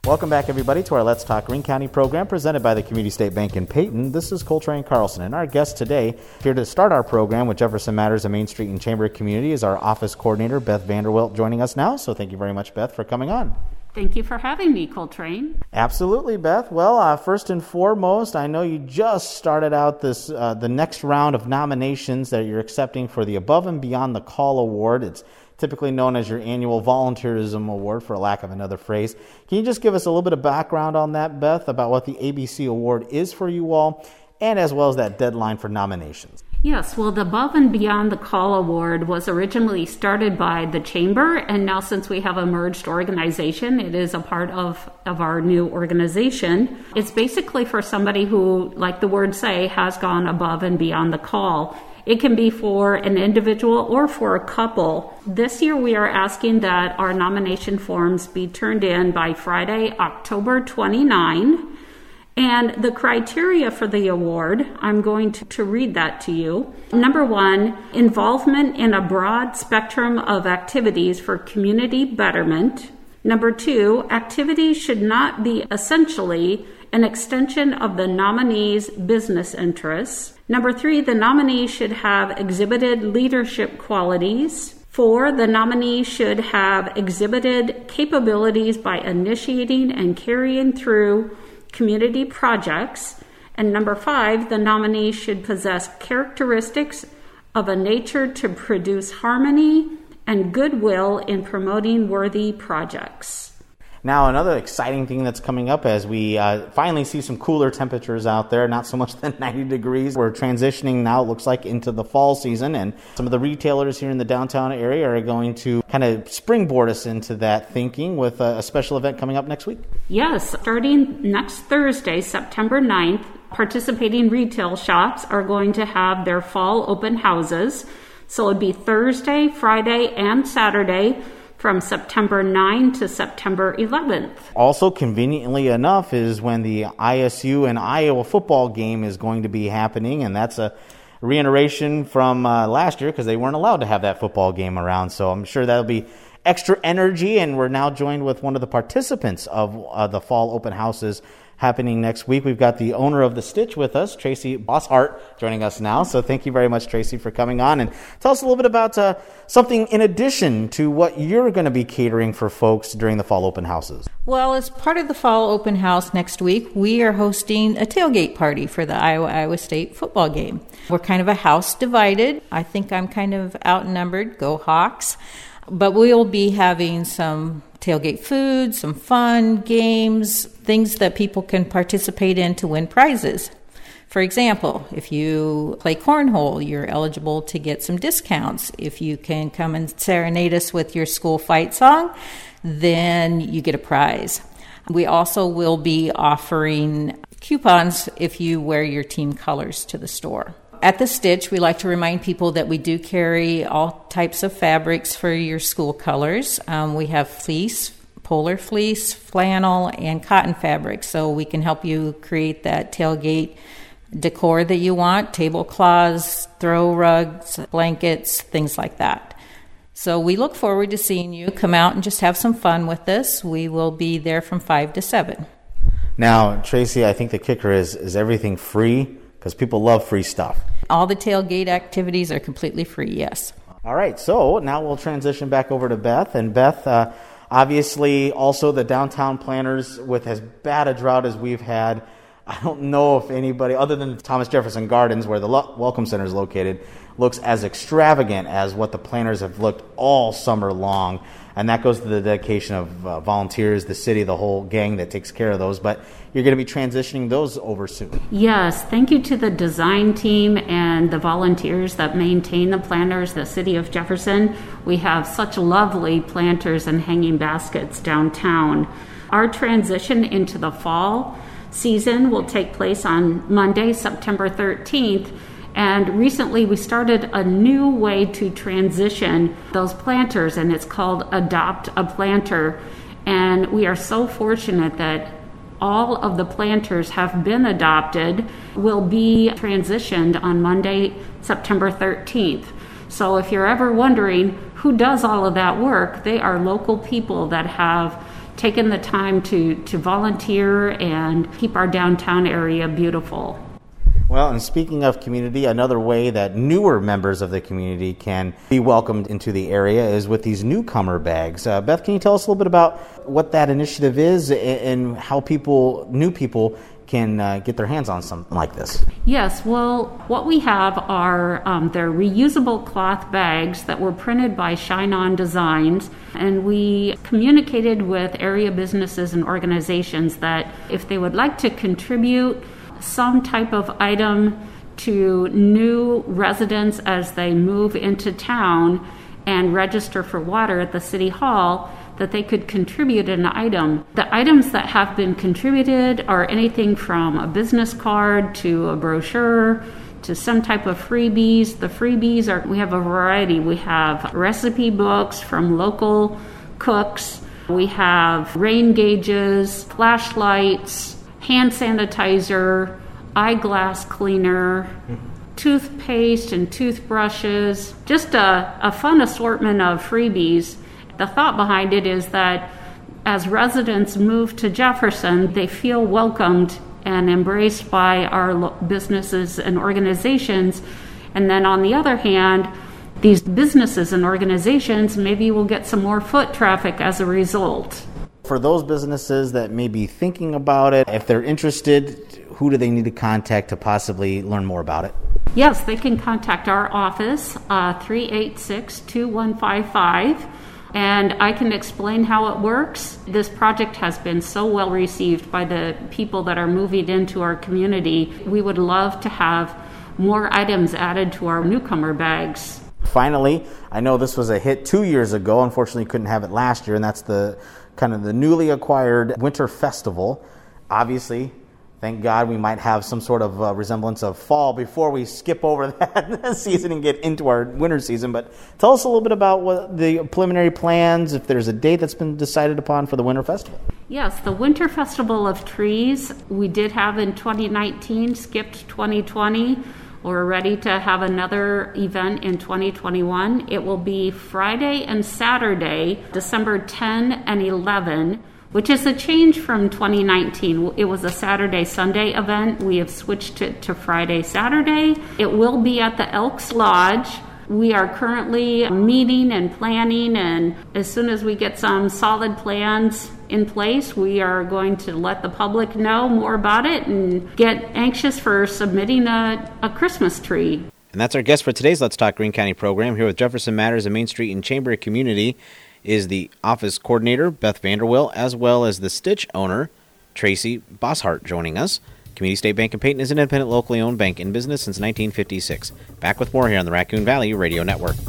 Welcome back, everybody, to our Let's Talk Greene County program presented by the Community State Bank in Peyton. This is Coltrane Carlson, and our guest today, here to start our program with Jefferson Matters, a Main Street and Chamber Community, is our office coordinator, Beth Vanderwilt, joining us now. So thank you very much, Beth, for coming on. Thank you for having me, Coltrane. Absolutely, Beth. Well, first and foremost, I know you just started out this the next round of nominations that you're accepting for the Above and Beyond the Call Award. It's typically known as your annual volunteerism award, for lack of another phrase. Can you just give us a little bit of background on that, Beth, about what the ABC Award is for you all, and as well as that deadline for nominations? Yes, well, the Above and Beyond the Call Award was originally started by the Chamber, and now since we have a merged organization, it is a part of our new organization. It's basically for somebody who, like the words say, has gone above and beyond the call. It can be for an individual or for a couple. This year we are asking that our nomination forms be turned in by Friday, October 29. And the criteria for the award, I'm going to read that to you. Number 1, involvement in a broad spectrum of activities for community betterment. Number 2, activities should not be essentially an extension of the nominee's business interests. Number 3, the nominee should have exhibited leadership qualities. 4, the nominee should have exhibited capabilities by initiating and carrying through community projects. And number 5, the nominee should possess characteristics of a nature to produce harmony and goodwill in promoting worthy projects. Now, another exciting thing that's coming up as we finally see some cooler temperatures out there, not so much than 90 degrees. We're transitioning now, it looks like, into the fall season, and some of the retailers here in the downtown area are going to kind of springboard us into that thinking with a special event coming up next week. Yes, starting next Thursday, September 9th, participating retail shops are going to have their fall open houses. So it'd be Thursday, Friday, and Saturday, from September 9 to September 11th. Also, conveniently enough, is when the ISU and Iowa football game is going to be happening, and that's a reiteration from last year because they weren't allowed to have that football game around. So I'm sure that'll be extra energy, and we're now joined with one of the participants of the fall open houses happening next week. We've got the owner of The Stitch with us, Tracy Bosshart, joining us now. So thank you very much, Tracy, for coming on. And tell us a little bit about something in addition to what you're going to be catering for folks during the fall open houses. Well, as part of the fall open house next week, we are hosting a tailgate party for the Iowa State football game. We're kind of a house divided. I think I'm kind of outnumbered. Go Hawks. But we'll be having some tailgate food, some fun, games, things that people can participate in to win prizes. For example, if you play cornhole, you're eligible to get some discounts. If you can come and serenade us with your school fight song, then you get a prize. We also will be offering coupons if you wear your team colors to the store. At The Stitch, we like to remind people that we do carry all types of fabrics for your school colors. We have fleece, polar fleece, flannel, and cotton fabric, so we can help you create that tailgate decor that you want, tablecloths, throw rugs, blankets, things like that. So we look forward to seeing you. Come out and just have some fun with us. We will be there from 5 to 7. Now, Tracy, I think the kicker is everything free? Because people love free stuff. All the tailgate activities are completely free, yes. All right, so now we'll transition back over to Beth. And Beth, obviously also the downtown planners, with as bad a drought as we've had, I don't know if anybody, other than Thomas Jefferson Gardens, where the Welcome Center is located, looks as extravagant as what the planners have looked all summer long. And that goes to the dedication of volunteers, the city, the whole gang that takes care of those. But you're going to be transitioning those over soon. Yes, thank you to the design team and the volunteers that maintain the planters, the city of Jefferson. We have such lovely planters and hanging baskets downtown. Our transition into the fall season will take place on Monday, September 13th. And recently we started a new way to transition those planters, and it's called Adopt a Planter. And we are so fortunate that all of the planters have been adopted, will be transitioned on Monday, September 13th. So if you're ever wondering who does all of that work, they are local people that have taken the time to volunteer and keep our downtown area beautiful. Well, and speaking of community, another way that newer members of the community can be welcomed into the area is with these newcomer bags. Beth, can you tell us a little bit about what that initiative is and how new people can get their hands on something like this? Yes, well, what we have are they're reusable cloth bags that were printed by Shine On Designs, and we communicated with area businesses and organizations that if they would like to contribute some type of item to new residents as they move into town and register for water at the City Hall, that they could contribute an item. The items that have been contributed are anything from a business card to a brochure to some type of freebies. The freebies we have a variety. We have recipe books from local cooks. We have rain gauges, flashlights, hand sanitizer, eyeglass cleaner, toothpaste and toothbrushes, just a fun assortment of freebies. The thought behind it is that as residents move to Jefferson, they feel welcomed and embraced by our businesses and organizations. And then on the other hand, these businesses and organizations maybe will get some more foot traffic as a result. For those businesses that may be thinking about it, if they're interested, who do they need to contact to possibly learn more about it? Yes, they can contact our office, 386-2155, and I can explain how it works. This project has been so well received by the people that are moving into our community. We would love to have more items added to our newcomer bags. Finally, I know this was a hit 2 years ago. Unfortunately, couldn't have it last year, and that's the newly acquired Winter Festival. Obviously, thank God we might have some sort of resemblance of fall before we skip over that season and get into our winter season. But tell us a little bit about what the preliminary plans, if there's a date that's been decided upon for the Winter Festival. Yes, the Winter Festival of Trees we did have in 2019, skipped 2020. We're ready to have another event in 2021. It will be Friday and Saturday, December 10 and 11, which is a change from 2019. It was a Saturday-Sunday event. We have switched it to Friday-Saturday. It will be at the Elks Lodge. We are currently meeting and planning, and as soon as we get some solid plans in place, we are going to let the public know more about it and get anxious for submitting a Christmas tree. And that's our guest for today's Let's Talk Greene County program. Here with Jefferson Matters and Main Street and Chamber of Community is the office coordinator, Beth Vanderwill, as well as the Stitch owner, Tracy Bosshart, joining us. Community State Bank of Peyton is an independent, locally owned bank in business since 1956. Back with more here on the Raccoon Valley Radio Network.